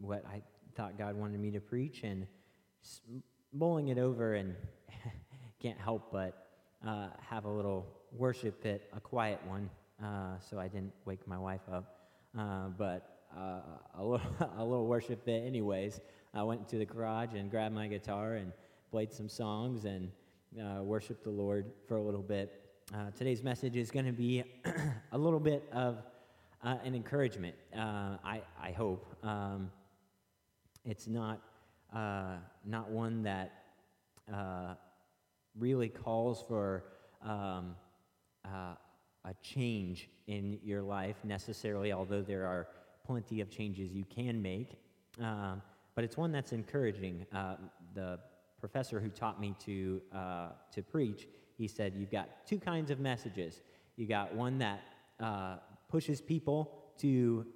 what I thought God wanted me to preach, and mulling it over, and can't help but have a little worship bit, a quiet one, so I didn't wake my wife up, but a little worship bit anyways. I went to the garage and grabbed my guitar and played some songs and worshiped the Lord for a little bit. Today's message is going to be a little bit of an encouragement, I hope. It's not one that really calls for a change in your life necessarily, although there are plenty of changes you can make. But it's one that's encouraging. The professor who taught me to preach, he said, you've got two kinds of messages. You got one that pushes people to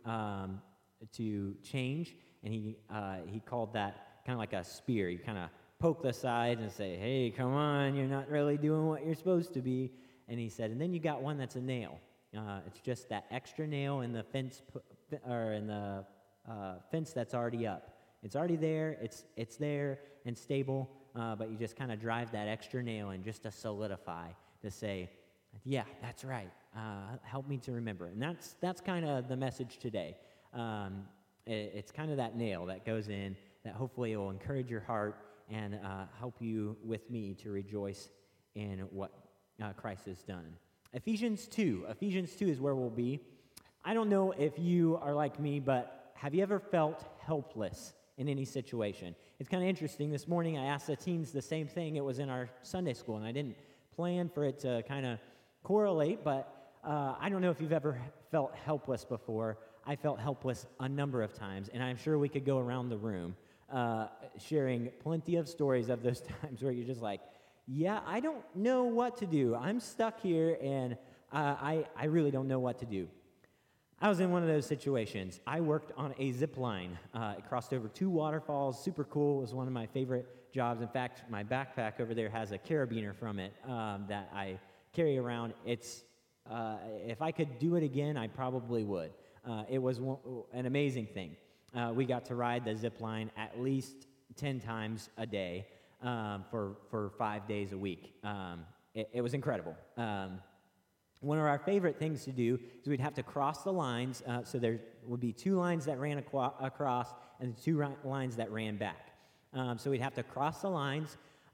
change, and he called that kind of like a spear. You kind of poke the side and say, hey, come on, you're not really doing what you're supposed to be. And he said, and then you got one that's a nail. It's just that extra nail in the fence, or in the fence that's already up. It's already there. It's there and stable, but you just kind of drive that extra nail in just to solidify, to say, yeah, that's right. Help me to remember. And that's kind of the message today. It's kind of that nail that goes in that hopefully will encourage your heart and help you with me to rejoice in what Christ has done. Ephesians 2 is where we'll be. I don't know if you are like me, but have you ever felt helpless in any situation? It's kind of interesting. This morning I asked the teens the same thing. It was in our Sunday school, and I didn't plan for it to kind of correlate, but I don't know if you've ever felt helpless before. I felt helpless a number of times, and I'm sure we could go around the room sharing plenty of stories of those times where you're just like, yeah, I don't know what to do. I'm stuck here, and I really don't know what to do. I was in one of those situations. I worked on a zip line. It crossed over 2 waterfalls. Super cool. It was one of my favorite jobs. In fact, my backpack over there has a carabiner from it that I carry around. It's if I could do it again, I probably would. It was an amazing thing. We got to ride the zip line at least 10 times a day for 5 days a week. It was incredible. One of our favorite things to do is we'd have to cross the lines. So there would be 2 lines that ran across and 2 lines that ran back. So we'd have to cross the lines.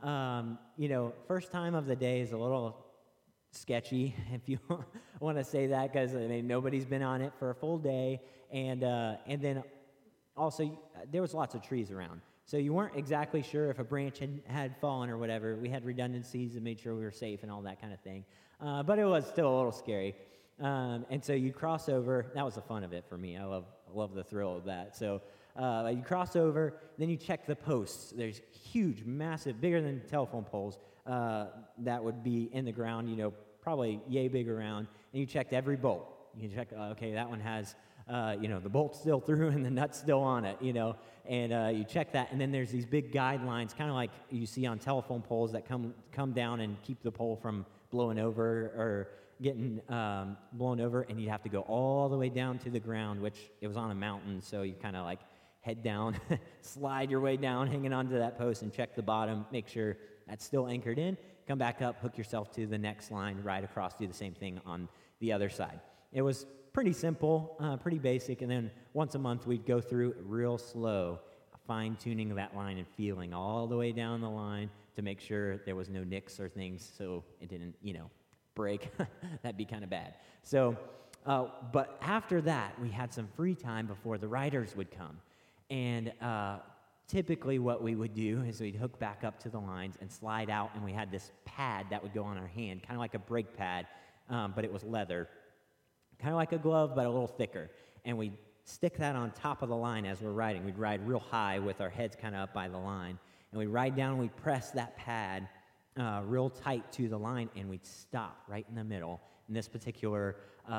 First time of the day is a little sketchy, if you want to say that, because nobody's been on it for a full day. And then also there was lots of trees around. So you weren't exactly sure if a branch had fallen or whatever. We had redundancies and made sure we were safe and all that kind of thing. But it was still a little scary. And so you cross over. That was the fun of it for me. I love the thrill of that. So you cross over, then you check the posts. There's huge, massive, bigger than telephone poles that would be in the ground, probably yay big around. And you checked every bolt. You check, okay, that one has... the bolt's still through and the nut's still on it, and you check that, and then there's these big guidelines, kind of like you see on telephone poles that come down and keep the pole from blowing over or getting blown over, and you have to go all the way down to the ground, which it was on a mountain, so you kind of like head down, slide your way down, hanging onto that post, and check the bottom, make sure that's still anchored in, come back up, hook yourself to the next line, ride across, do the same thing on the other side. It was pretty simple, pretty basic, and then once a month we'd go through real slow, fine-tuning that line and feeling all the way down the line to make sure there was no nicks or things so it didn't, break. That'd be kind of bad. So, but after that, we had some free time before the riders would come. And typically what we would do is we'd hook back up to the lines and slide out, and we had this pad that would go on our hand, kind of like a brake pad, but it was leather. Kind of like a glove, but a little thicker. And we'd stick that on top of the line as we're riding. We'd ride real high with our heads kind of up by the line. And we'd ride down and we'd press that pad real tight to the line, and we'd stop right in the middle. And this particular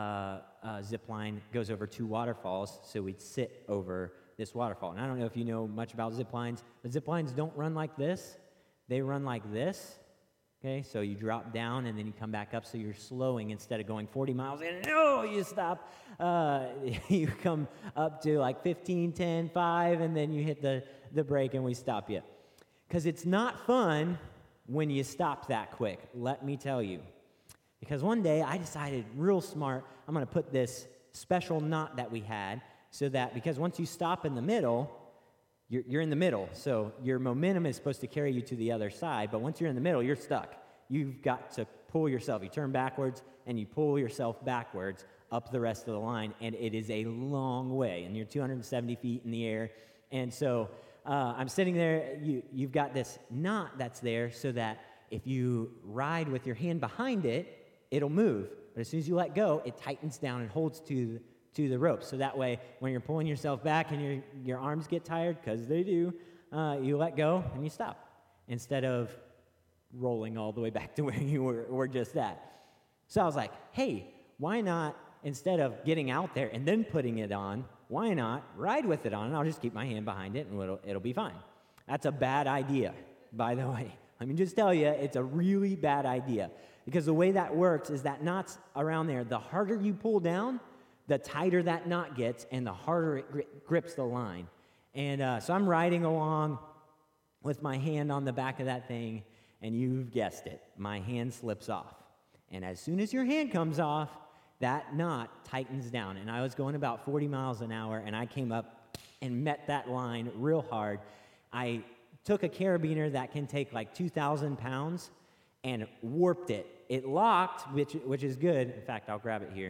zip line goes over 2 waterfalls, so we'd sit over this waterfall. And I don't know if you know much about zip lines, but zip lines don't run like this. They run like this. Okay, so you drop down and then you come back up, so you're slowing instead of going 40 miles in. No, you stop. You come up to like 15, 10, 5, and then you hit the brake and we stop you. Because it's not fun when you stop that quick, let me tell you. Because one day I decided real smart, I'm going to put this special knot that we had so that, because once you stop in the middle, you're in the middle, so your momentum is supposed to carry you to the other side, but once you're in the middle, you're stuck. You've got to pull yourself. You turn backwards, and you pull yourself backwards up the rest of the line, and it is a long way, and you're 270 feet in the air. And so I'm sitting there. You've got this knot that's there so that if you ride with your hand behind it, it'll move. But as soon as you let go, it tightens down and holds to the rope. So that way, when you're pulling yourself back and your arms get tired, because they do, you let go and you stop instead of rolling all the way back to where you were just at. So I was like, hey, why not, instead of getting out there and then putting it on, why not ride with it on, and I'll just keep my hand behind it, and it'll be fine. That's a bad idea, by the way. Let me just tell you, it's a really bad idea. Because the way that works is that knot's around there. The harder you pull down, the tighter that knot gets, and the harder it grips the line. And so I'm riding along with my hand on the back of that thing, and you've guessed it, my hand slips off. And as soon as your hand comes off, that knot tightens down. And I was going about 40 miles an hour, and I came up and met that line real hard. I took a carabiner that can take like 2,000 pounds and warped it. It locked, which is good. In fact, I'll grab it here.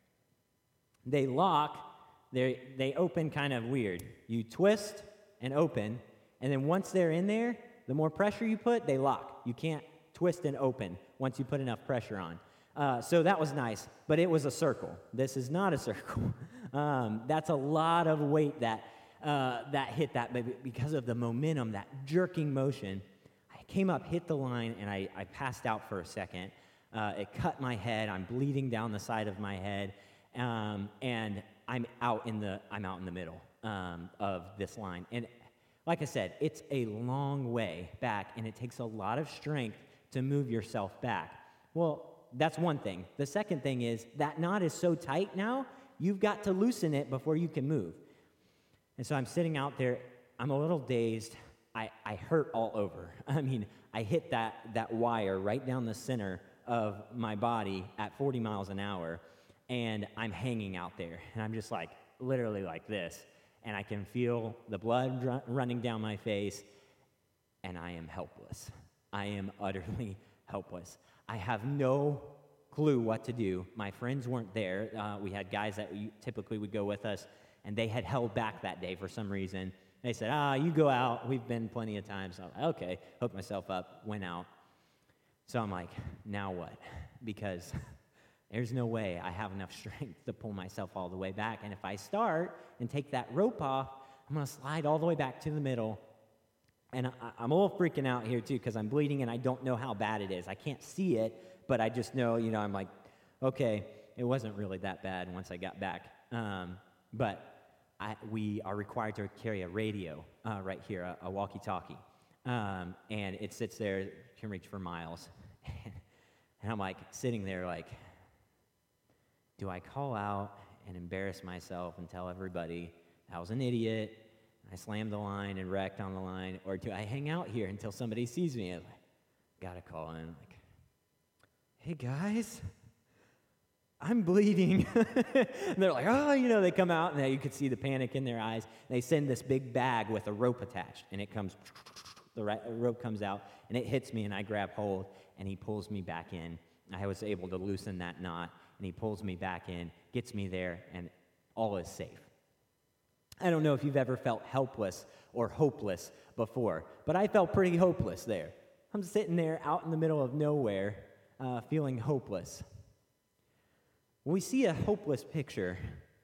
They lock, they open kind of weird. You twist and open, and then once they're in there, the more pressure you put, they lock. You can't twist and open once you put enough pressure on. So that was nice, but it was a circle. This is not a circle. That's a lot of weight that hit that, but because of the momentum, that jerking motion, I came up, hit the line, and I passed out for a second. It cut my head. I'm bleeding down the side of my head. And I'm out in the middle of this line. And like I said, it's a long way back, and it takes a lot of strength to move yourself back. Well, that's one thing. The second thing is that knot is so tight now, you've got to loosen it before you can move. And so I'm sitting out there. I'm a little dazed. I hurt all over. I mean, I hit that wire right down the center of my body at 40 miles an hour. And I'm hanging out there, and I'm just like, literally like this, and I can feel the blood running down my face, and I am helpless. I am utterly helpless. I have no clue what to do. My friends weren't there. We had guys that typically would go with us, and they had held back that day for some reason. They said, you go out. We've been plenty of times. I was like, okay, hooked myself up, went out. So I'm like, now what? Because there's no way I have enough strength to pull myself all the way back. And if I start and take that rope off, I'm going to slide all the way back to the middle. And I'm a little freaking out here, too, because I'm bleeding and I don't know how bad it is. I can't see it, but I just know, I'm like, okay, it wasn't really that bad once I got back. But we are required to carry a radio right here, a walkie-talkie. And it sits there, it can reach for miles. And I'm like sitting there like, do I call out and embarrass myself and tell everybody I was an idiot, I slammed the line and wrecked on the line, or do I hang out here until somebody sees me? I'm like, gotta call in, like, hey guys, I'm bleeding. And they're like, they come out, and you could see the panic in their eyes. They send this big bag with a rope attached, and it comes, the rope comes out, and it hits me, and I grab hold, and he pulls me back in. I was able to loosen that knot, and he pulls me back in, gets me there, and all is safe. I don't know if you've ever felt helpless or hopeless before, but I felt pretty hopeless there. I'm sitting there out in the middle of nowhere, feeling hopeless. We see a hopeless picture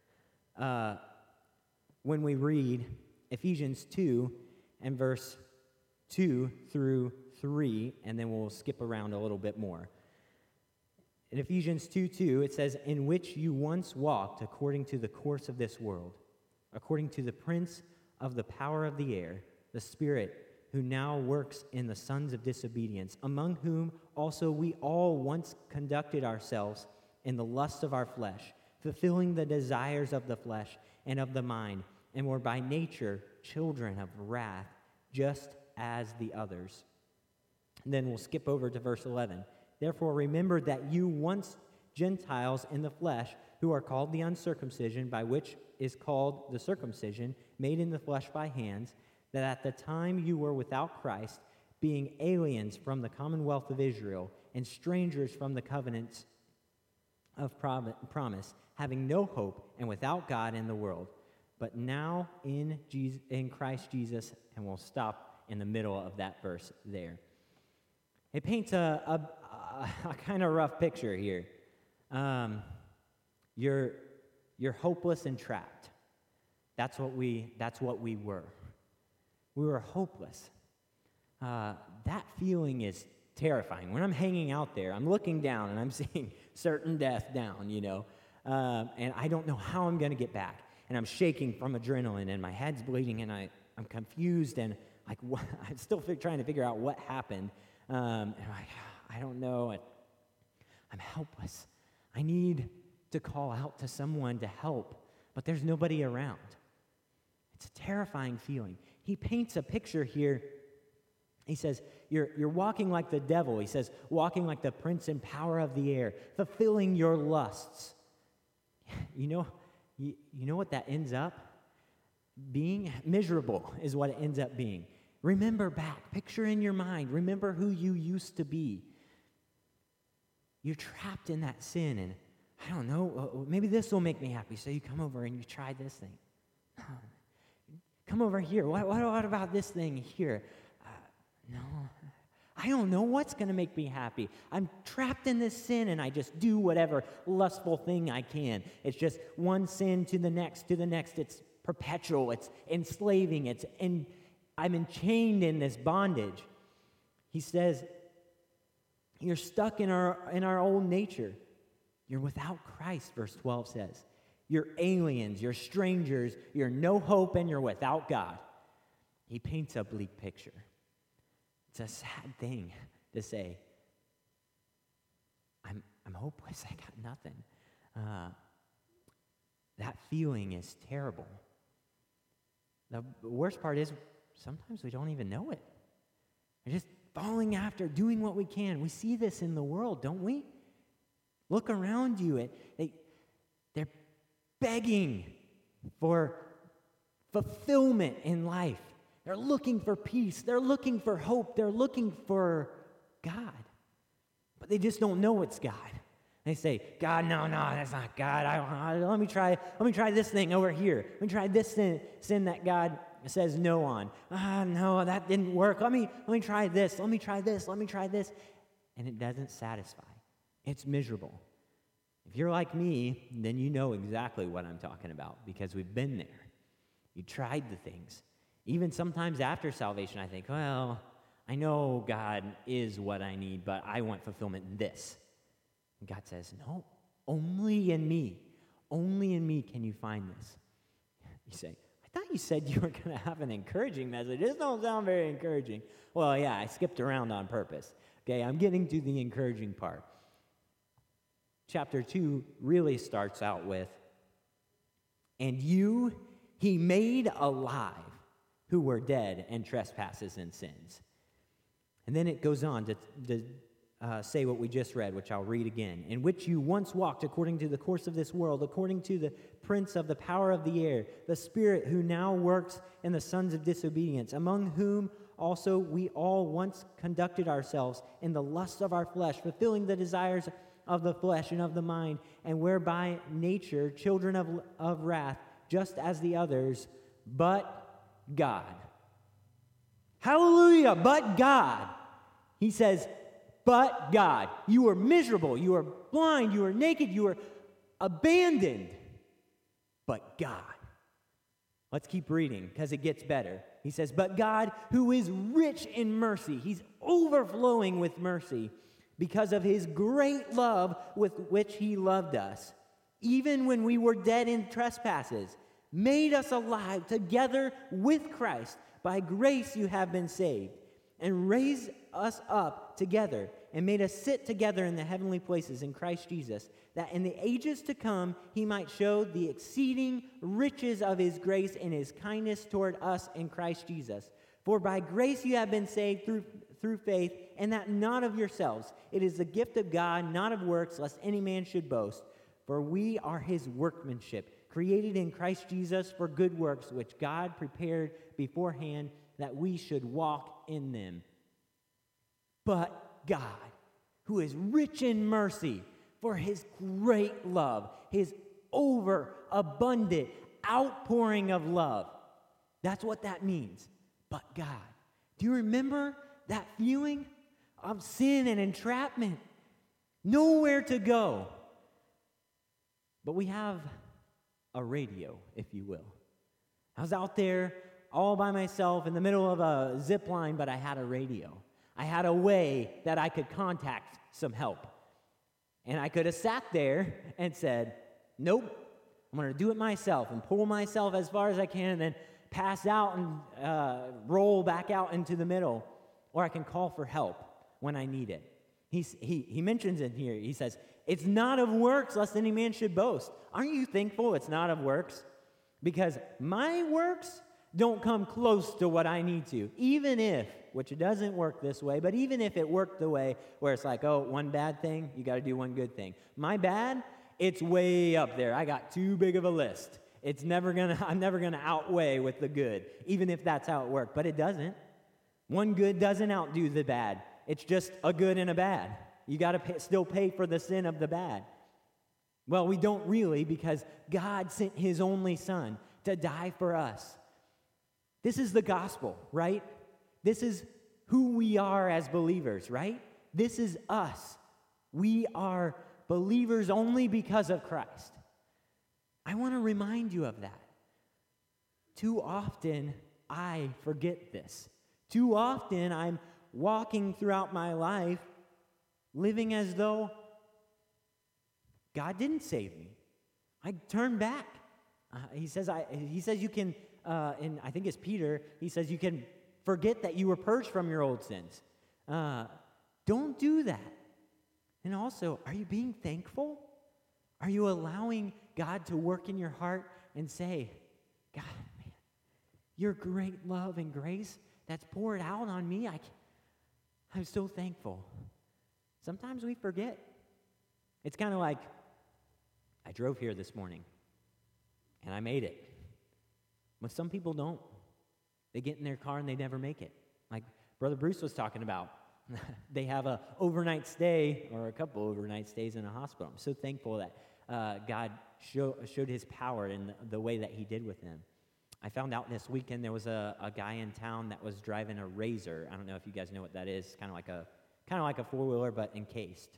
when we read Ephesians 2 and verse 2 through 3, and then we'll skip around a little bit more. In Ephesians 2:2, it says, in which you once walked according to the course of this world, according to the prince of the power of the air, the spirit who now works in the sons of disobedience, among whom also we all once conducted ourselves in the lust of our flesh, fulfilling the desires of the flesh and of the mind, and were by nature children of wrath, just as the others. And then we'll skip over to verse 11. Therefore remember that you once Gentiles in the flesh, who are called the uncircumcision, by which is called the circumcision, made in the flesh by hands, that at the time you were without Christ, being aliens from the commonwealth of Israel, and strangers from the covenants of promise, having no hope and without God in the world. But now in Christ Jesus, and we'll stop in the middle of that verse there. It paints a kind of rough picture here. You're hopeless and trapped. That's what we were. We were hopeless. That feeling is terrifying. When I'm hanging out there, I'm looking down and I'm seeing certain death down, and I don't know how I'm going to get back. And I'm shaking from adrenaline, and my head's bleeding, and I'm confused, and I'm still trying to figure out what happened. And I'm like, I don't know. I'm helpless. I need to call out to someone to help, but there's nobody around. It's a terrifying feeling. He paints a picture here. He says, you're walking like the devil. He says, walking like the prince and power of the air, fulfilling your lusts. You know what that ends up being? Miserable is what it ends up being. Remember back. Picture in your mind. Remember who you used to be. You're trapped in that sin, and I don't know, maybe this will make me happy. So you come over and you try this thing. Come over here. What about this thing here? No, I don't know what's going to make me happy. I'm trapped in this sin, and I just do whatever lustful thing I can. It's just one sin to the next, to the next. It's perpetual. It's enslaving. I'm enchained in this bondage. He says, you're stuck in our old nature. You're without Christ, verse 12 says. You're aliens, you're strangers, you're no hope, and you're without God. He paints a bleak picture. It's a sad thing to say, I'm hopeless, I got nothing. That feeling is terrible. The worst part is sometimes we don't even know it. We're just falling after, doing what we can. We see this in the world, don't we? Look around you. They're begging for fulfillment in life. They're looking for peace. They're looking for hope. They're looking for God. But they just don't know it's God. They say, God, no, that's not God. Let me try this thing over here. Let me try this sin that God says no on. No, that didn't work. Let me try this. Let me try this. Let me try this. And it doesn't satisfy. It's miserable. If you're like me, then you know exactly what I'm talking about because we've been there. You tried the things. Even sometimes after salvation, I think, well, I know God is what I need, but I want fulfillment in this. And God says, no, only in me can you find this. You say, I thought you said you were going to have an encouraging message. This don't sound very encouraging. Well, yeah, I skipped around on purpose. Okay, I'm getting to the encouraging part. Chapter 2 really starts out with, and you he made alive who were dead in trespasses and sins. And then it goes on to say what we just read, which I'll read again. In which you once walked according to the course of this world, according to the prince of the power of the air, the spirit who now works in the sons of disobedience, among whom also we all once conducted ourselves in the lusts of our flesh, fulfilling the desires of the flesh and of the mind, and were by nature children of wrath, just as the others, but God. Hallelujah, but God. He says, but God. You were miserable, you were blind, you were naked, you were abandoned, but God. Let's keep reading because it gets better. He says, but God, who is rich in mercy, he's overflowing with mercy, because of his great love with which he loved us, even when we were dead in trespasses. made us alive together with Christ. By grace you have been saved, and raised us up together, and made us sit together in the heavenly places in Christ Jesus, that in the ages to come he might show the exceeding riches of his grace and his kindness toward us in Christ Jesus. For by grace you have been saved through faith, and that not of yourselves. It is the gift of God, not of works, lest any man should boast. For we are his workmanship, created in Christ Jesus for good works, which God prepared beforehand that we should walk in them. But God, who is rich in mercy, for his great love, his overabundant outpouring of love. That's what that means. But God. Do you remember that feeling of sin and entrapment? Nowhere to go. But we have a radio, if you will. I was out there all by myself in the middle of a zip line, but I had a radio. I had a way that I could contact some help. And I could have sat there and said, nope, I'm going to do it myself and pull myself as far as I can and then pass out and roll back out into the middle. Or I can call for help when I need it. He mentions it here. He says, it's not of works, lest any man should boast. Aren't you thankful it's not of works? Because my works don't come close to what I need to. Even if, which it doesn't work this way, but even if it worked the way where it's like, oh, one bad thing, you got to do one good thing. My bad, it's way up there. I got too big of a list. I'm never gonna outweigh with the good, even if that's how it worked. But it doesn't. One good doesn't outdo the bad. It's just a good and a bad. You got to still pay for the sin of the bad. Well, we don't really, because God sent his only son to die for us. This is the gospel, right? This is who we are as believers, right? This is us. We are believers only because of Christ. I want to remind you of that. Too often, I forget this. Too often, I'm walking throughout my life living as though God didn't save me. I turn back. He says you can, and I think it's Peter, he says you can forget that you were purged from your old sins. Don't do that. And also, are you being thankful? Are you allowing God to work in your heart and say, God, man, your great love and grace that's poured out on me, I'm so thankful. Sometimes we forget. It's kind of like, I drove here this morning, and I made it. But some people don't. They get in their car and they never make it. Like Brother Bruce was talking about. They have a overnight stay or a couple overnight stays in a hospital. I'm so thankful that God showed his power in the way that he did with them. I found out this weekend there was a guy in town that was driving a Razor. I don't know if you guys know what that is. It's kind of like a four-wheeler, but encased.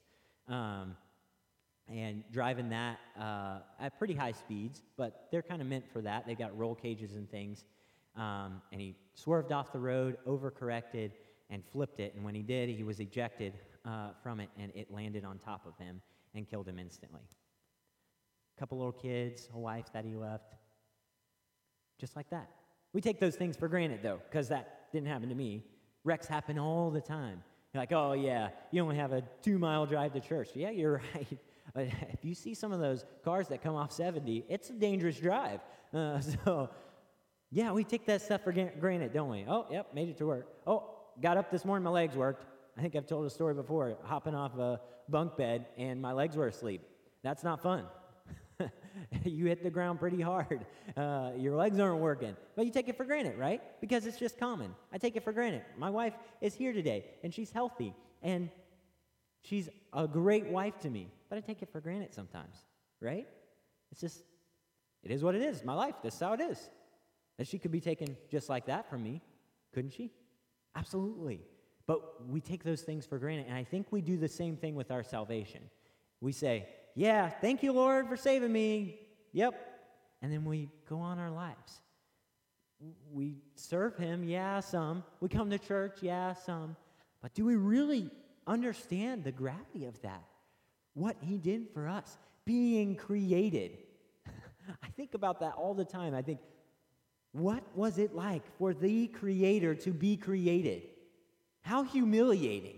And driving that at pretty high speeds, but they're kind of meant for that. They got roll cages and things. And he swerved off the road, overcorrected, and flipped it. And when he did, he was ejected from it, and it landed on top of him and killed him instantly. A couple little kids, a wife that he left. Just like that. We take those things for granted, though, because that didn't happen to me. Wrecks happen all the time. You're like, oh, yeah, you only have a 2-mile drive to church. Yeah, you're right. But if you see some of those cars that come off 70, it's a dangerous drive. So, yeah, we take that stuff for granted, don't we? Oh, yep, made it to work. Oh, got up this morning, my legs worked. I think I've told a story before, hopping off a bunk bed, and my legs were asleep. That's not fun. You hit the ground pretty hard. Your legs aren't working. But you take it for granted, right? Because it's just common. I take it for granted. My wife is here today, and she's healthy, and she's a great wife to me. But I take it for granted sometimes, right? It is what it is. My life, this is how it is. And she could be taken just like that from me, couldn't she? Absolutely. But we take those things for granted, and I think we do the same thing with our salvation. We say, yeah, thank you, Lord, for saving me. Yep. And then we go on our lives. We serve him, yeah, some. We come to church, yeah, some. But do we really understand the gravity of that? What he did for us, being created. I think about that all the time. I think, what was it like for the Creator to be created? How humiliating.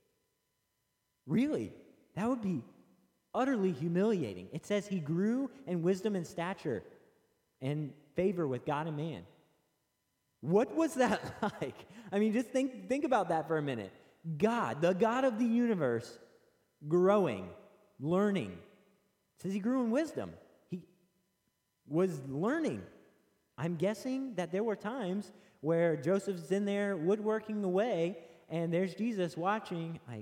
Really, that would be utterly humiliating. It says he grew in wisdom and stature and favor with God and man. What was that like? I mean, just think about that for a minute. God, the God of the universe, growing, learning. It says he grew in wisdom. He was learning. I'm guessing that there were times where Joseph's in there woodworking away, and there's Jesus watching, like,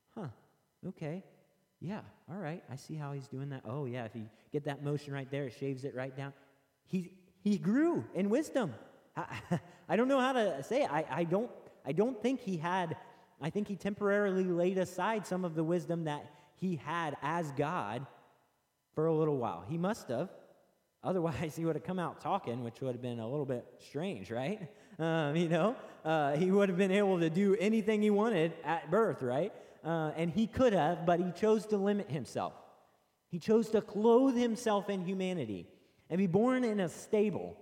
okay, yeah, all right, I see how he's doing that. Oh, yeah, if you get that motion right there, it shaves it right down. He grew in wisdom. I don't know how to say it. I don't think he had, I think he temporarily laid aside some of the wisdom that he had as God for a little while. He must have. Otherwise, he would have come out talking, which would have been a little bit strange, right? He would have been able to do anything he wanted at birth, right? And he could have, but he chose to limit himself. He chose to clothe himself in humanity and be born in a stable.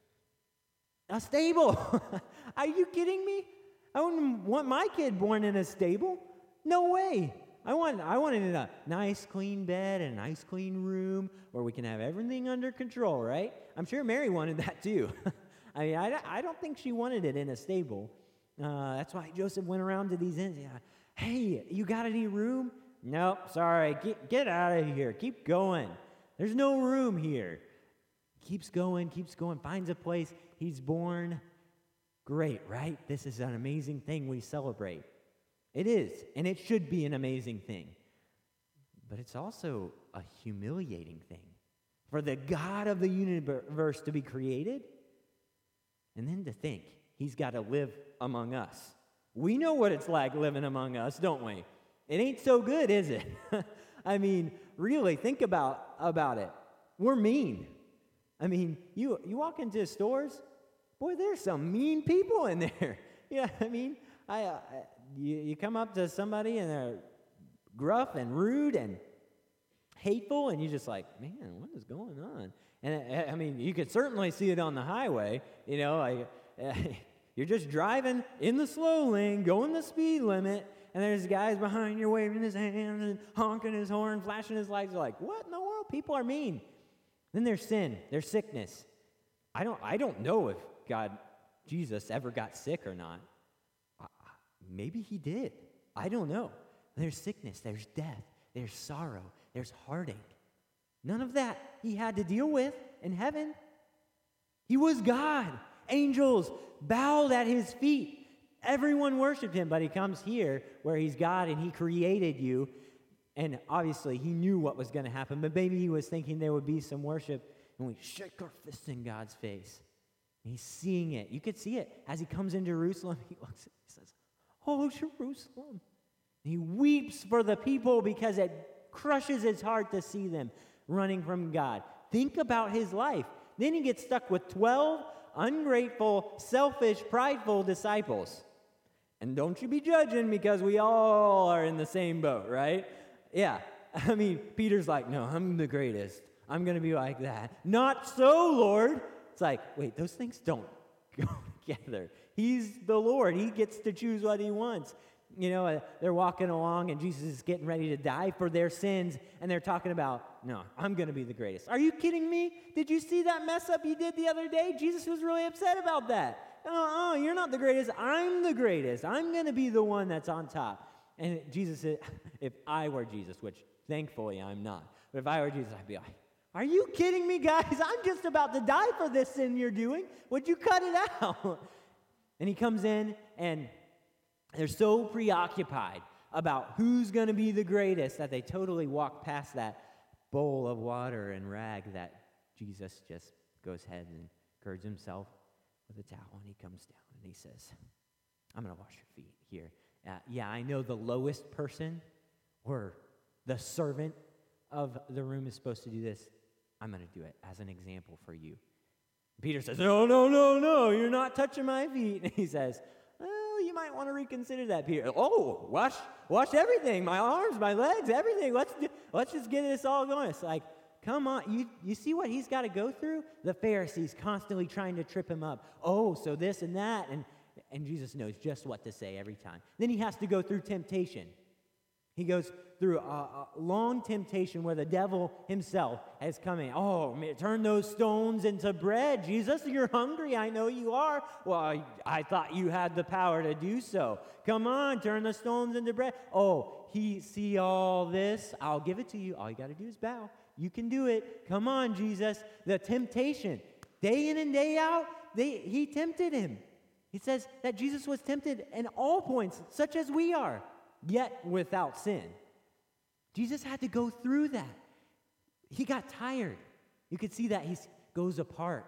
A stable? Are you kidding me? I wouldn't want my kid born in a stable. No way. I want it in a nice, clean bed and a nice, clean room where we can have everything under control, right? I'm sure Mary wanted that too. I mean, I don't think she wanted it in a stable. That's why Joseph went around to these inns. Yeah. Hey, you got any room? Nope, sorry. Get out of here. Keep going. There's no room here. Keeps going, finds a place. He's born. Great, right? This is an amazing thing we celebrate. It is, and it should be an amazing thing. But it's also a humiliating thing for the God of the universe to be created, and then to think he's got to live among us. We know what it's like living among us, don't we? It ain't so good, is it? I mean, really, think about it. We're mean. I mean, you walk into stores, boy, there's some mean people in there. Yeah, I mean, you come up to somebody and they're gruff and rude and hateful, and you're just like, man, what is going on? And I mean, you could certainly see it on the highway. You're just driving in the slow lane, going the speed limit, and there's guys behind you waving his hands and honking his horn, flashing his lights. You're like, what in the world? People are mean. Then there's sin, there's sickness. I don't know if Jesus ever got sick or not. Maybe he did. I don't know. There's sickness, there's death, there's sorrow, there's heartache. None of that he had to deal with in heaven. He was God. Angels bowed at his feet. Everyone worshiped him, but he comes here where he's God and he created you. And obviously he knew what was going to happen, but maybe he was thinking there would be some worship, and we shake our fists in God's face. And he's seeing it. You could see it as he comes into Jerusalem. He looks and he says, "Oh, Jerusalem." And he weeps for the people because it crushes his heart to see them running from God. Think about his life. Then he gets stuck with 12 ungrateful, selfish, prideful disciples. And don't you be judging, because we all are in the same boat, right? Yeah. I mean, Peter's like, no, I'm the greatest. I'm going to be like that. Not so, Lord. It's like, wait, those things don't go together. He's the Lord. He gets to choose what he wants. They're walking along, and Jesus is getting ready to die for their sins, and they're talking about, no, I'm going to be the greatest. Are you kidding me? Did you see that mess up you did the other day? Jesus was really upset about that. You're not the greatest. I'm the greatest. I'm going to be the one that's on top. And Jesus said, if I were Jesus, which thankfully I'm not, but if I were Jesus, I'd be like, are you kidding me, guys? I'm just about to die for this sin you're doing. Would you cut it out? And he comes in, and they're so preoccupied about who's going to be the greatest that they totally walk past that bowl of water and rag that Jesus just goes ahead and girds himself with a towel, and he comes down and he says, I'm going to wash your feet here. I know the lowest person or the servant of the room is supposed to do this. I'm going to do it as an example for you. Peter says, no, you're not touching my feet. And he says, you might want to reconsider that, Peter. Oh, wash everything, my arms, my legs, everything. Let's just get this all going. It's like, come on, you see what he's got to go through? The Pharisees constantly trying to trip him up. Oh, so this and that. And Jesus knows just what to say every time. Then he has to go through temptation. He goes through a long temptation where the devil himself has come in. Oh, man, turn those stones into bread. Jesus, you're hungry. I know you are. Well, I thought you had the power to do so. Come on, turn the stones into bread. Oh, see all this? I'll give it to you. All you got to do is bow. You can do it. Come on, Jesus. The temptation, day in and day out, he tempted him. He says that Jesus was tempted in all points, such as we are, yet without sin. Jesus had to go through that. He got tired. You could see that he goes apart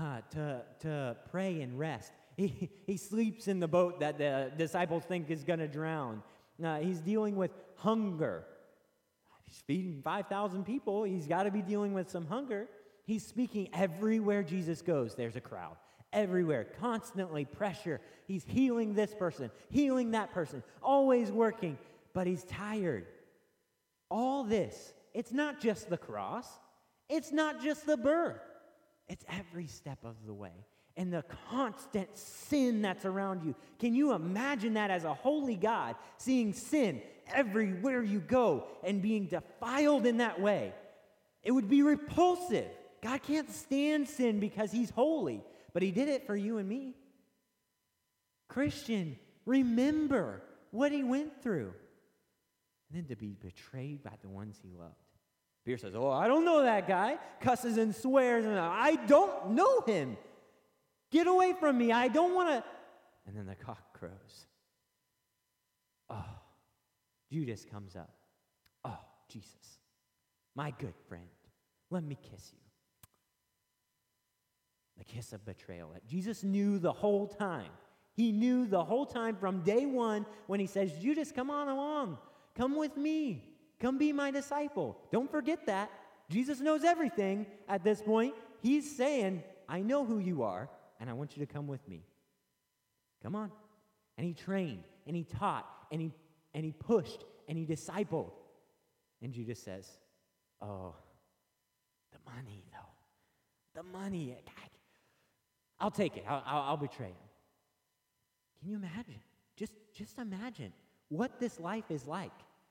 to pray and rest. He sleeps in the boat that the disciples think is going to drown. He's dealing with hunger. He's feeding 5,000 people. He's got to be dealing with some hunger. He's speaking everywhere Jesus goes. There's a crowd. Everywhere, constantly pressure. He's healing this person, healing that person, always working, but he's tired. All this, it's not just the cross. It's not just the birth. It's every step of the way. And the constant sin that's around you. Can you imagine that as a holy God, seeing sin everywhere you go and being defiled in that way? It would be repulsive. God can't stand sin because he's holy. But he did it for you and me. Christian, remember what he went through. And then to be betrayed by the ones he loved. Peter says, oh, I don't know that guy. Cusses and swears, and I don't know him. Get away from me. I don't want to. And then the cock crows. Oh, Judas comes up. Oh, Jesus, my good friend, let me kiss you. The kiss of betrayal that Jesus knew the whole time. He knew the whole time from day one when he says, Judas, come on along. Come with me. Come be my disciple. Don't forget that. Jesus knows everything at this point. He's saying, I know who you are, and I want you to come with me. Come on. And he trained, and he taught, and he pushed, and he discipled. And Judas says, oh, the money, though. The money. I'll take it. I'll betray him. Can you imagine? Just imagine what this life is like.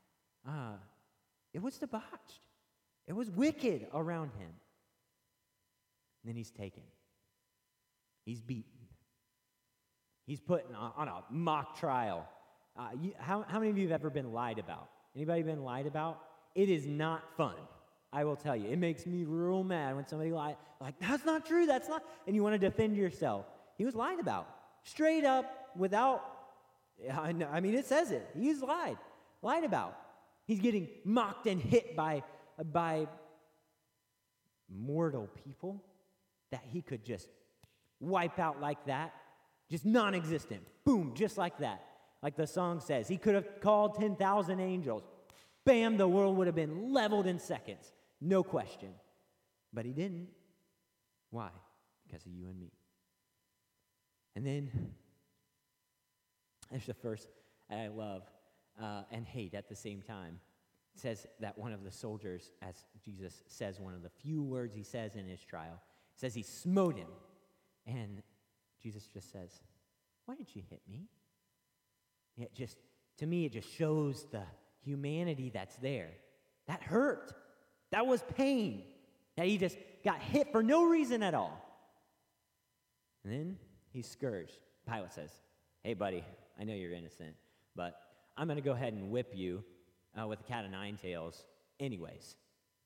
It was debauched. It was wicked around him. And then he's taken. He's beaten. He's put on a mock trial. How many of you have ever been lied about? Anybody been lied about? It is not fun. I will tell you, it makes me real mad when somebody lies, like, that's not true, that's not, and you want to defend yourself. He was lied about, straight up, without, I mean, it says it. He's lied about. He's getting mocked and hit by mortal people that he could just wipe out like that, just non-existent, boom, just like that. Like the song says, he could have called 10,000 angels. Bam, the world would have been leveled in seconds. No question. But he didn't. Why? Because of you and me. And then there's the verse I love and hate at the same time. It says that one of the soldiers, as Jesus says one of the few words he says in his trial, says he smote him. And Jesus just says, why did you hit me? To me, it just shows the humanity that's there. That hurt. That was pain. That he just got hit for no reason at all. And then he's scourged. Pilate says, hey, buddy, I know you're innocent, but I'm going to go ahead and whip you with a cat of nine tails anyways.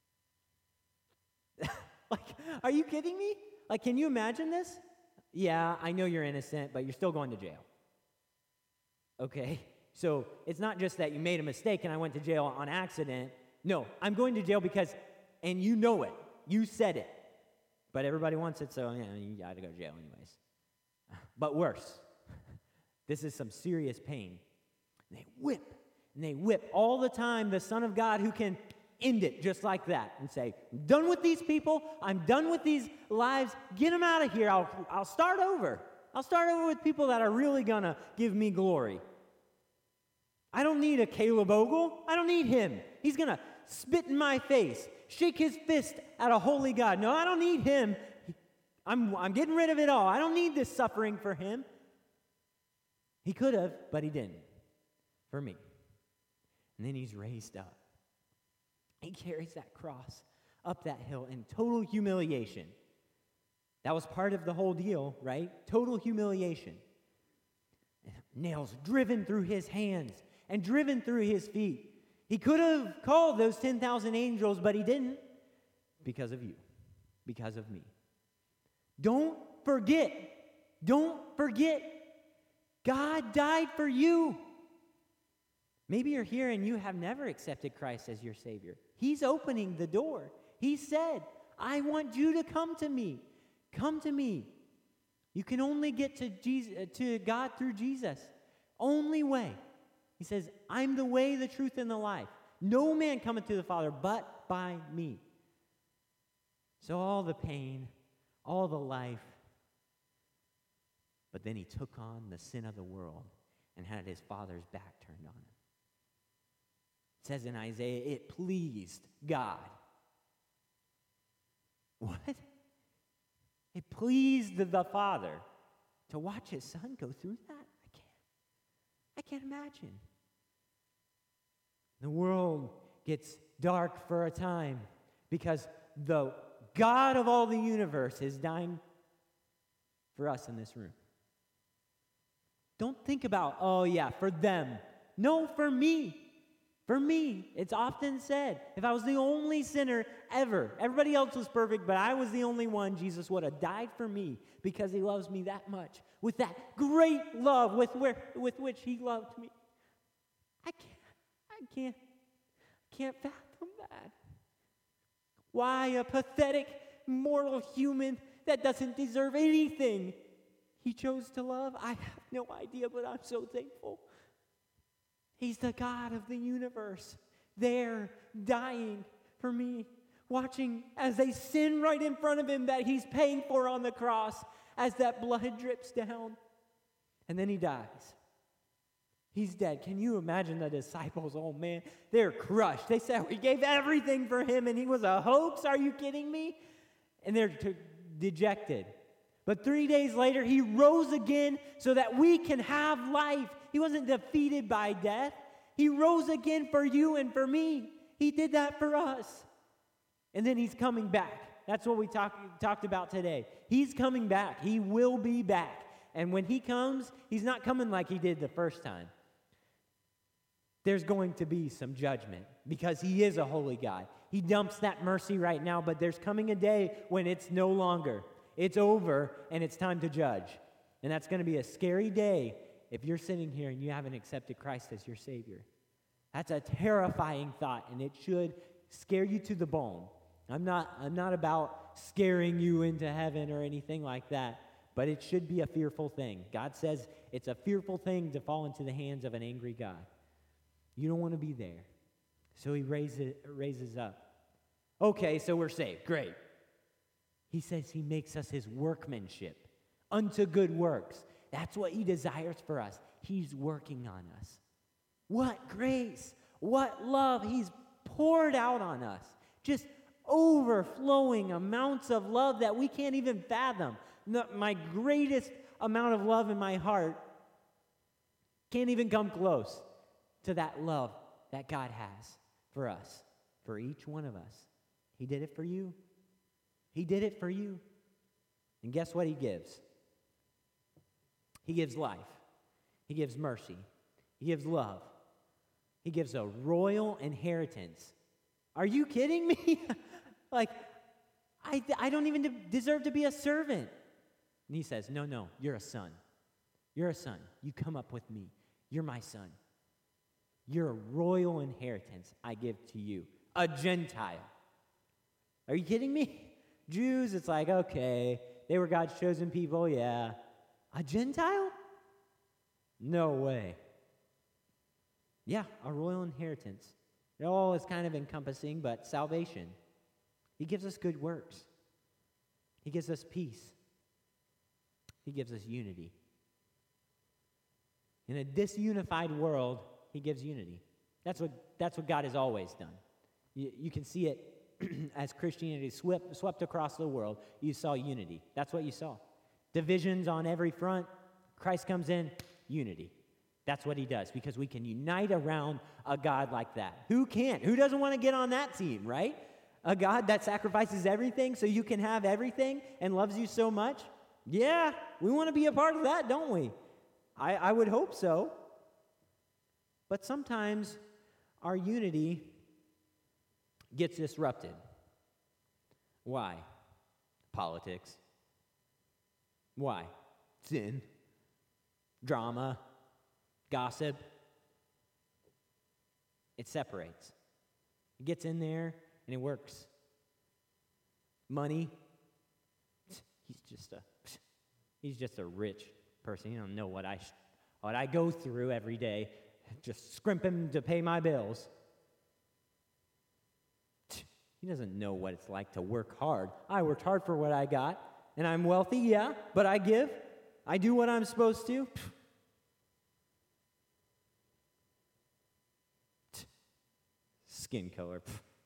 Like, are you kidding me? Like, can you imagine this? Yeah, I know you're innocent, but you're still going to jail. Okay? So it's not just that you made a mistake and I went to jail on accident. No, I'm going to jail because, and you know it. You said it. But everybody wants it, so you got to go to jail anyways. But worse, this is some serious pain. And they whip all the time the Son of God who can end it just like that and say, I'm done with these people. I'm done with these lives. Get them out of here. I'll start over. I'll start over with people that are really going to give me glory. I don't need a Caleb Ogle. I don't need him. He's going to spit in my face, shake his fist at a holy God. No, I don't need him. I'm getting rid of it all. I don't need this suffering for him. He could have, but he didn't. For me. And then he's raised up. He carries that cross up that hill in total humiliation. That was part of the whole deal, right? Total humiliation. Nails driven through his hands and driven through his feet. He could have called those 10,000 angels, but he didn't. Because of you. Because of me. Don't forget. God died for you. Maybe you're here and you have never accepted Christ as your Savior. He's opening the door. He said, I want you to come to me. Come to me. You can only get to God through Jesus. Only way. He says, I'm the way, the truth, and the life. No man cometh to the Father but by me. So all the pain, all the life, but then he took on the sin of the world and had his Father's back turned on him. It says in Isaiah, it pleased God. What? It pleased the Father to watch his Son go through that? I can't imagine. The world gets dark for a time because the God of all the universe is dying for us in this room. Don't think about, oh yeah, for them. No, for me. For me. It's often said, if I was the only sinner ever, everybody else was perfect, but I was the only one, Jesus would have died for me because he loves me that much. With that great love with which he loved me. I can't fathom that. Why a pathetic, mortal human that doesn't deserve anything he chose to love? I have no idea, but I'm so thankful. He's the God of the universe, there, dying for me, watching as they sin right in front of him that he's paying for on the cross as that blood drips down. And then he dies. He's dead. Can you imagine the disciples? Oh, man, they're crushed. They said, we gave everything for him, and he was a hoax. Are you kidding me? And they're dejected. But 3 days later, he rose again so that we can have life. He wasn't defeated by death. He rose again for you and for me. He did that for us. And then he's coming back. That's what we talked about today. He's coming back. He will be back. And when he comes, he's not coming like he did the first time. There's going to be some judgment because he is a holy God. He dumps that mercy right now, but there's coming a day when it's no longer. It's over, and it's time to judge. And that's going to be a scary day if you're sitting here and you haven't accepted Christ as your Savior. That's a terrifying thought, and it should scare you to the bone. I'm not about scaring you into heaven or anything like that, but it should be a fearful thing. God says it's a fearful thing to fall into the hands of an angry God. You don't want to be there. So he raises up. Okay, so we're saved. Great. He says he makes us his workmanship unto good works. That's what he desires for us. He's working on us. What grace, what love he's poured out on us. Just overflowing amounts of love that we can't even fathom. My greatest amount of love in my heart can't even come close to that love that God has for us, for each one of us. He did it for you. He did it for you. And guess what he gives? He gives life. He gives mercy. He gives love. He gives a royal inheritance. Are you kidding me? I don't even deserve to be a servant. And he says, no, you're a son. You're a son. You come up with me. You're my son. You're a royal inheritance I give to you. A Gentile. Are you kidding me? Jews, it's like, okay, they were God's chosen people, yeah. A Gentile? No way. Yeah, a royal inheritance. It all is kind of encompassing, but salvation. He gives us good works. He gives us peace. He gives us unity. In a disunified world, he gives unity. That's what God has always done. You can see it as Christianity swept across the world. You saw unity. That's what you saw. Divisions on every front. Christ comes in, unity. That's what he does, because we can unite around a God like that. Who can't? Who doesn't want to get on that team, right? A God that sacrifices everything so you can have everything and loves you so much? Yeah, we want to be a part of that, don't we? I would hope so. But sometimes our unity gets disrupted. Why? Politics. Why? Sin. Drama. Gossip. It separates. It gets in there and it works. Money. He's just a rich person. You don't know what I go through every day, just scrimping to pay my bills. He doesn't know what it's like to work hard. I worked hard for what I got, and I'm wealthy, yeah, but I give. I do what I'm supposed to. Skin color.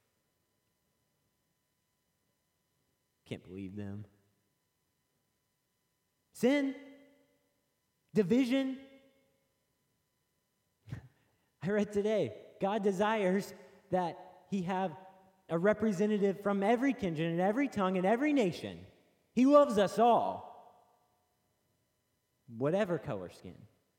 Can't believe them. Sin. Division. I read today, God desires that he have a representative from every kindred and every tongue and every nation. He loves us all, whatever color skin.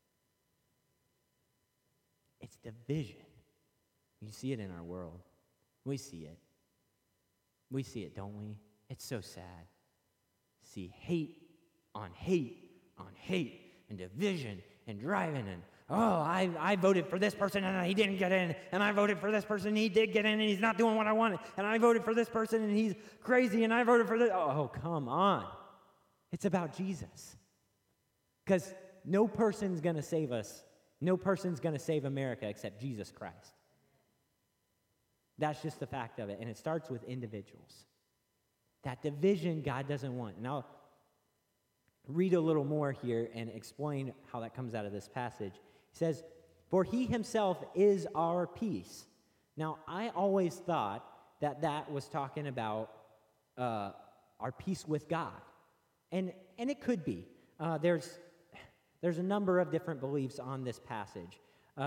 It's division. You see it in our world. We see it. We see it, don't we? It's so sad. See hate on hate on hate and division and driving and, oh, I voted for this person and he didn't get in, and I voted for this person and he did get in and he's not doing what I wanted, and I voted for this person and he's crazy and I voted for this. Oh, come on. It's about Jesus. Because no person's going to save us. No person's going to save America except Jesus Christ. That's just the fact of it. And it starts with individuals. That division God doesn't want. And I'll read a little more here and explain how that comes out of this passage. He says, "For he himself is our peace." Now, I always thought that was talking about our peace with God. And it could be. There's a number of different beliefs on this passage.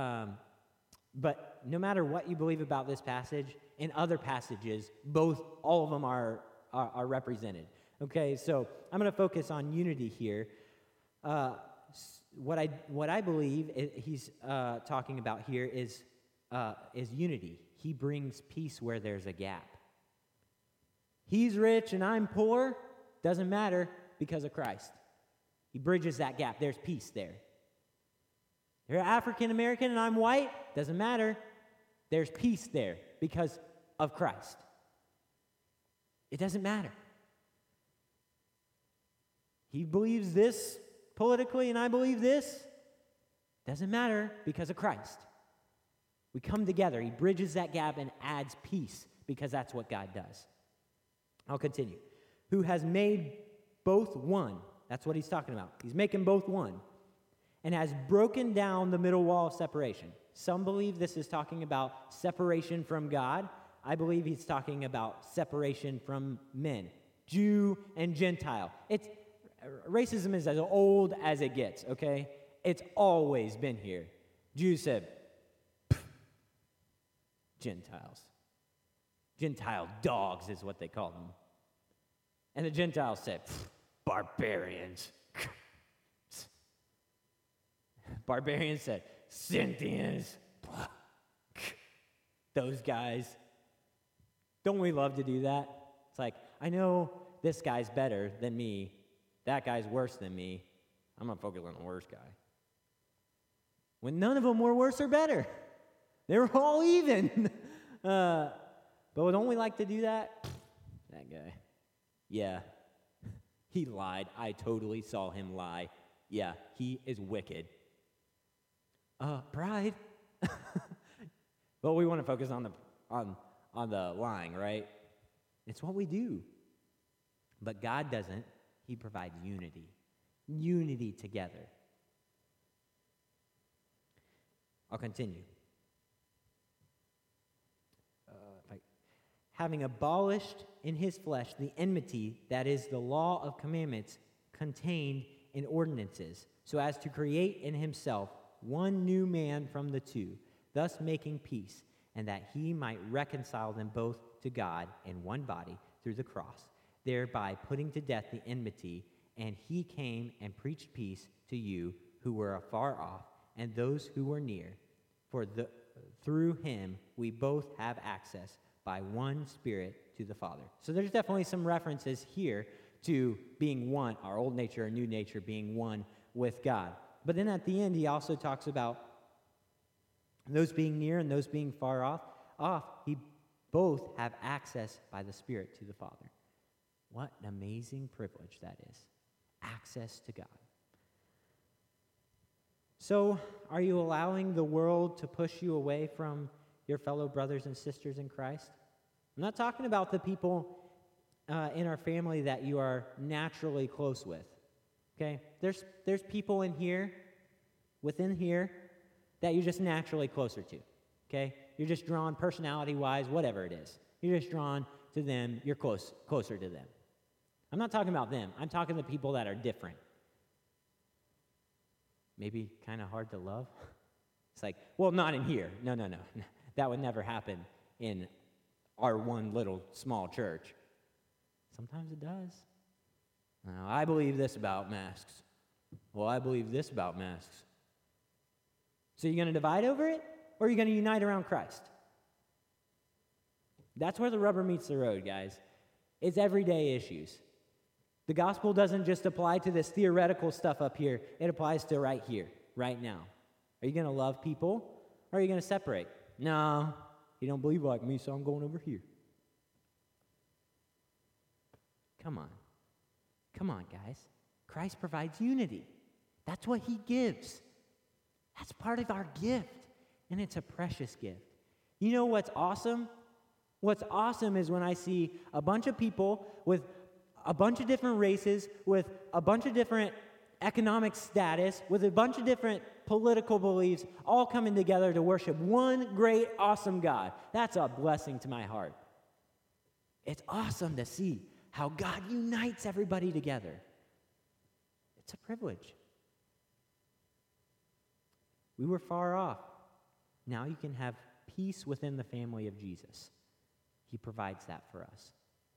But no matter what you believe about this passage, in other passages, all of them are represented. Okay, so I'm going to focus on unity here. What I believe he's talking about here is unity. He brings peace where there's a gap. He's rich and I'm poor. Doesn't matter because of Christ. He bridges that gap. There's peace there. You're African American and I'm white. Doesn't matter. There's peace there because of Christ. It doesn't matter. He believes this politically and I believe this. Doesn't matter because of Christ. We come together. He bridges that gap and adds peace because that's what God does. I'll continue. Who has made both one. That's what he's talking about. He's making both one. And has broken down the middle wall of separation. Some believe this is talking about separation from God. I believe he's talking about separation from men, Jew and Gentile. Racism is as old as it gets, okay? It's always been here. Jews said, Gentiles. Gentile dogs is what they called them. And the Gentiles said, barbarians. Barbarians said, Scythians. Those guys. Don't we love to do that? It's like, I know this guy's better than me. That guy's worse than me. I'm going to focus on the worst guy. When none of them were worse or better. They were all even. But don't we like to do that? That guy. Yeah. He lied. I totally saw him lie. Yeah, he is wicked. Pride. Well, we want to focus on the lying, right? It's what we do. But God doesn't. He provides unity. Unity together. I'll continue. having abolished in his flesh the enmity, that is, the law of commandments contained in ordinances, so as to create in himself one new man from the two, thus making peace, and that he might reconcile them both to God in one body through the cross, thereby putting to death the enmity. And he came and preached peace to you who were afar off, and those who were near. For through him we both have access by one Spirit to the Father. So there's definitely some references here to being one, our old nature and new nature being one with God. But then at the end, he also talks about those being near and those being far off. He both have access by the Spirit to the Father. What an amazing privilege that is. Access to God. So, are you allowing the world to push you away from your fellow brothers and sisters in Christ? I'm not talking about the people in our family that you are naturally close with. Okay? There's people within here, that you're just naturally closer to. Okay? You're just drawn personality-wise, whatever it is. You're just drawn to them. You're closer to them. I'm not talking about them. I'm talking to people that are different. Maybe kind of hard to love. It's like, well, not in here. No. That would never happen in our one little small church. Sometimes it does. Now, I believe this about masks. Well, I believe this about masks. So you're going to divide over it, or are you going to unite around Christ? That's where the rubber meets the road, guys. It's everyday issues. The gospel doesn't just apply to this theoretical stuff up here. It applies to right here, right now. Are you going to love people, or are you going to separate? No, you don't believe like me, so I'm going over here. Come on, guys. Christ provides unity. That's what he gives. That's part of our gift, and it's a precious gift. You know what's awesome? What's awesome is when I see a bunch of people with a bunch of different races, with a bunch of different economic status, with a bunch of different political beliefs, all coming together to worship one great, awesome God. That's a blessing to my heart. It's awesome to see how God unites everybody together. It's a privilege. We were far off. Now you can have peace within the family of Jesus. He provides that for us.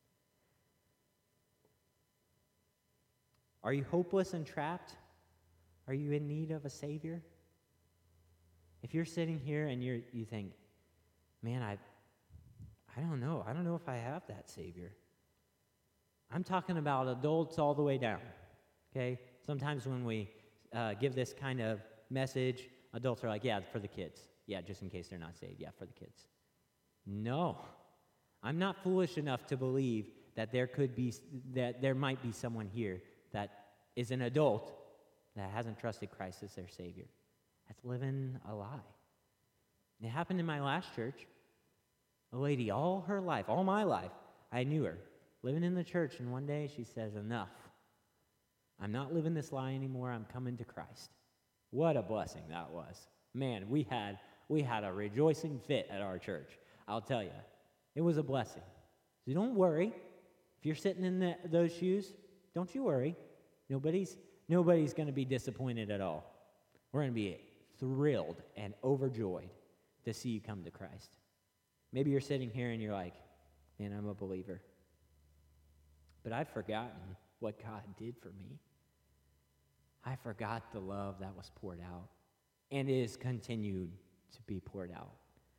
Are you hopeless and trapped? Are you in need of a Savior? If you're sitting here and you think, man, I don't know. I don't know if I have that Savior. I'm talking about adults all the way down, okay? Sometimes when we give this kind of message, adults are like, yeah, for the kids. Yeah, just in case they're not saved. Yeah, for the kids. No. I'm not foolish enough to believe that there might be someone here that is an adult that hasn't trusted Christ as their Savior. That's living a lie. It happened in my last church. A lady, all her life, all my life, I knew her, living in the church, and one day she says, enough. I'm not living this lie anymore. I'm coming to Christ. What a blessing that was. Man, we had a rejoicing fit at our church. I'll tell you. It was a blessing. So don't worry. If you're sitting in those shoes, don't you worry. Nobody's going to be disappointed at all. We're going to be thrilled and overjoyed to see you come to Christ. Maybe you're sitting here and you're like, man, I'm a believer. But I've forgotten what God did for me. I forgot the love that was poured out and is continued to be poured out.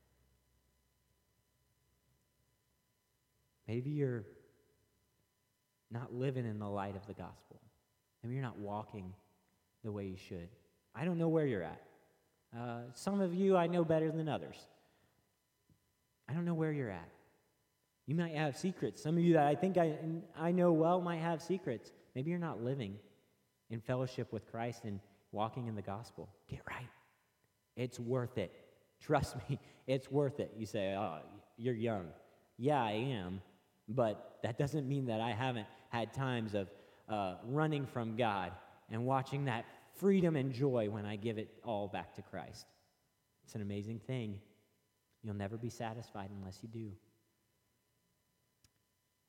Maybe you're not living in the light of the gospel. Maybe you're not walking the way you should. I don't know where you're at. Some of you I know better than others. I don't know where you're at. You might have secrets. Some of you that I think I know well might have secrets. Maybe you're not living in fellowship with Christ and walking in the gospel. Get right. It's worth it. Trust me, it's worth it. You say, oh, you're young. Yeah, I am. But that doesn't mean that I haven't had times of running from God and watching that freedom and joy when I give it all back to Christ. It's an amazing thing. You'll never be satisfied unless you do.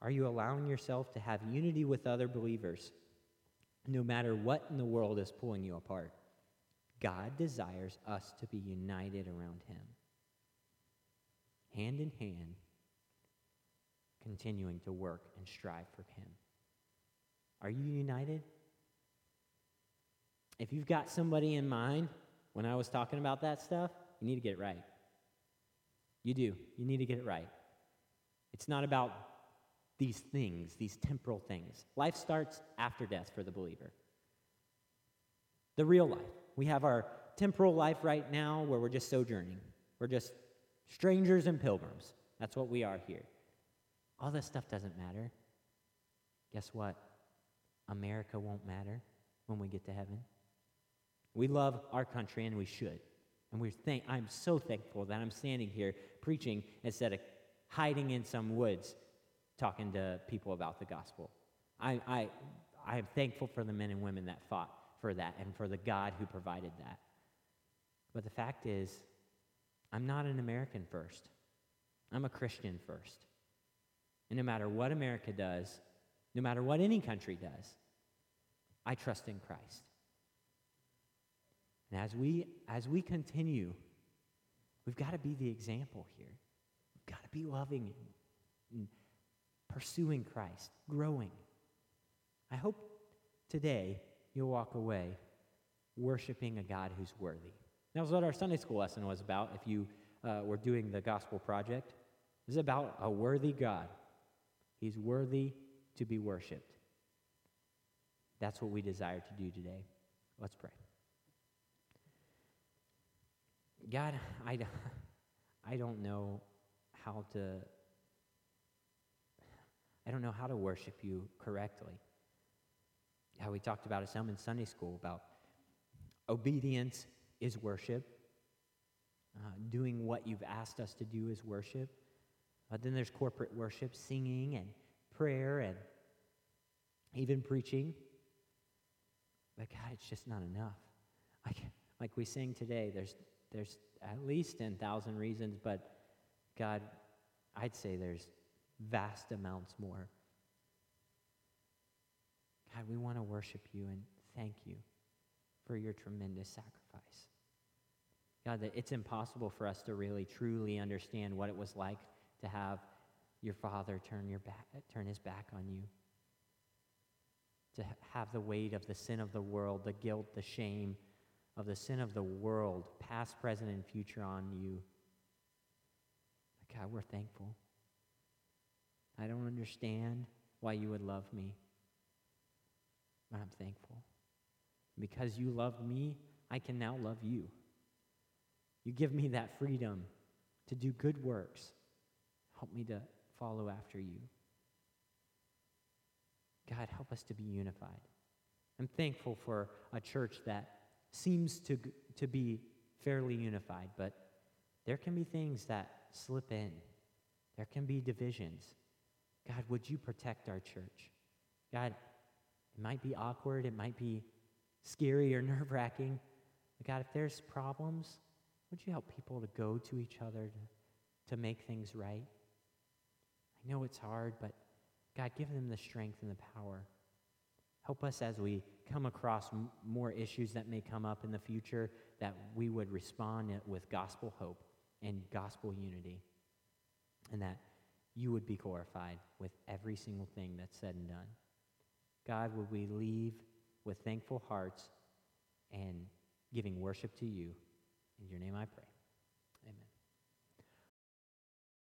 Are you allowing yourself to have unity with other believers, no matter what in the world is pulling you apart? God desires us to be united around him, hand in hand, continuing to work and strive for him. Are you united? If you've got somebody in mind when I was talking about that stuff, you need to get it right. You do. You need to get it right. It's not about these things, these temporal things. Life starts after death for the believer. The real life. We have our temporal life right now where we're just sojourning. We're just strangers and pilgrims. That's what we are here. All this stuff doesn't matter. Guess what? America won't matter when we get to heaven. We love our country, and we should. And I'm so thankful that I'm standing here preaching instead of hiding in some woods talking to people about the gospel. I am thankful for the men and women that fought for that and for the God who provided that. But the fact is, I'm not an American first. I'm a Christian first. And no matter what America does, no matter what any country does, I trust in Christ. And as we continue, we've got to be the example here. We've got to be loving and pursuing Christ, growing. I hope today you'll walk away worshiping a God who's worthy. That was what our Sunday school lesson was about. If you were doing the gospel project, it was about a worthy God. He's worthy to be worshiped. That's what we desire to do today. Let's pray. God, I don't know how to worship you correctly. How we talked about it some in Sunday school about obedience is worship. Doing what you've asked us to do is worship. Then there's corporate worship, singing and prayer and even preaching. But God, it's just not enough. Like we sing today, there's at least 10,000 reasons, but God, I'd say there's vast amounts more. God, we want to worship you and thank you for your tremendous sacrifice. God, that it's impossible for us to really, truly understand what it was like to have your Father turn his back on you, to have the weight of the sin of the world, the guilt, the shame of the sin of the world, past, present, and future on you. But God, we're thankful. I don't understand why you would love me, but I'm thankful. Because you loved me, I can now love you. You give me that freedom to do good works. Help me to follow after you. God, help us to be unified. I'm thankful for a church that seems to be fairly unified, but there can be things that slip in. There can be divisions. God, would you protect our church? God, it might be awkward, it might be scary or nerve-wracking, but God, if there's problems, would you help people to go to each other to make things right? I know it's hard, but God, give them the strength and the power. Help us as we come across more issues that may come up in the future, that we would respond with gospel hope and gospel unity, and that you would be glorified with every single thing that's said and done. God, would we leave with thankful hearts and giving worship to you? In your name I pray.